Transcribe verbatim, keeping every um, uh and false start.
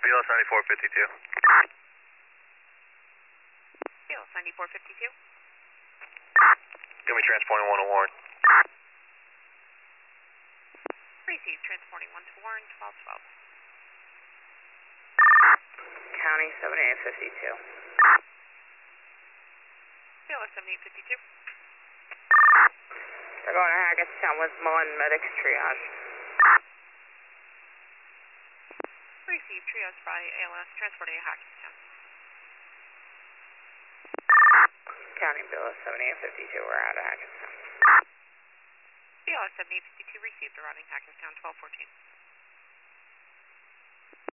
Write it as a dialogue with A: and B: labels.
A: B L S ninety-four fifty-two.
B: B L S ninety-four fifty-two.
A: Give me transporting one to Warren.
B: Receive transporting one to Warren, twelve twelve.
C: County seventy-eight fifty-two.
B: B L S seventy-eight fifty-two.
C: They're going to Hackettstown with Mullen Medics Triage.
B: Receive triage by A L S, transporting to Hackettstown.
C: County B L S seventy-eight fifty-two, we're out of Hackettstown.
B: B L S seventy-eight fifty-two received, arriving Hackettstown, twelve fourteen.